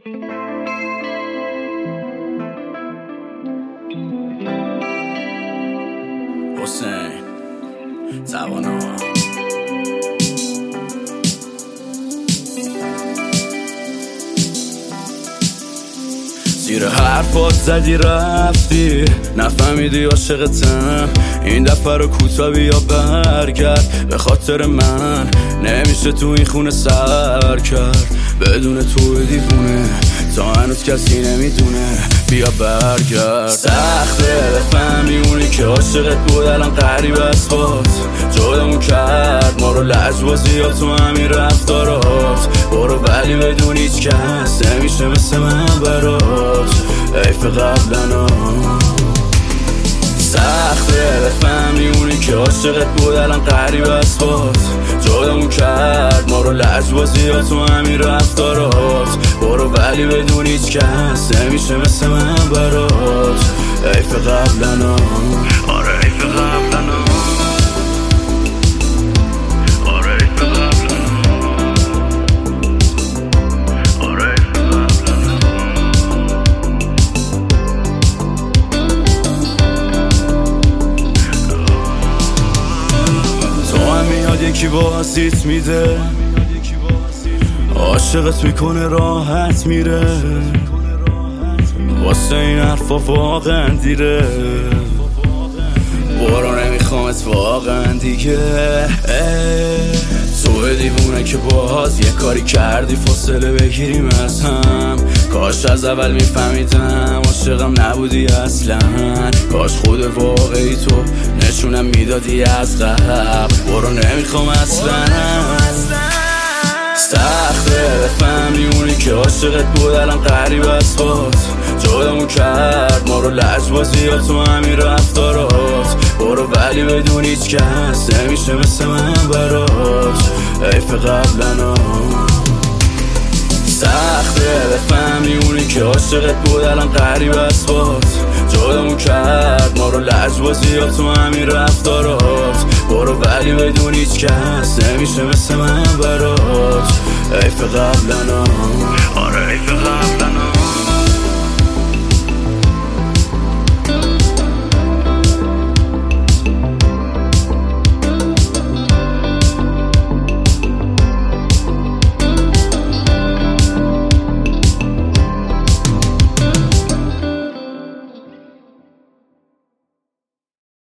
حسین توانا زیر حرفات زدی رفتی، نفهمیدی عاشقتم. این دفعه رو کوتا بیا برگرد، به خاطر من نمیشه تو این خونه سر کرد. بدون تو دیوونه تا هنوز کسی نمیدونه، بیا برگرد. سخته بفهمی اونی که عاشقت بود الان غریب از خود جدامون کرد ما رو. لجبازی ها تو همین رفتارات برو، ولی بدون هیچ کس نمیشه مثل من برات. حیف قبلنا سخته بفهمی اونی که عاشقت بود الان غریب از خود جدامون کرد ما رو. لجبازی ها تو همین رفتارات برو، ولی بدون هیچ کس نمیشه مثل من برات. حیف قبلنا، آره حیف قبلنا، آره حیف قبلنا، آره حیف قبلنا. تو هم میاد یکی بازیت میده، عاشقت میکنه راحت میره، واسه این حرفا واقعا دیره. برو نمیخوامت واقعا دیگه. تو دیوونه که باز یه کاری کردی فاصله بگیریم از هم. کاش از اول میفهمیدم عاشقم نبودی اصلا. کاش خود واقعی تو نشونم میدادی از قبل. برو نمیخوام اصلا. سخته بفهمی اونی که عاشقت بود الان غریب از خود جدامون کرد ما رو. لجبازی ها تو همین رفتارات برو، ولی بدون هیچ کس نمیشه مثل من برات. حیف قبلنا سخته بفهمی اونی که عاشقت بود الان غریب از خود جدامون کرد ما رو. لجبازی ها تو همین رفتارات برو، ولی بدون هیچ کس نمیشه مثل من برات. حیف قبلنا، آره حیف قبلنا.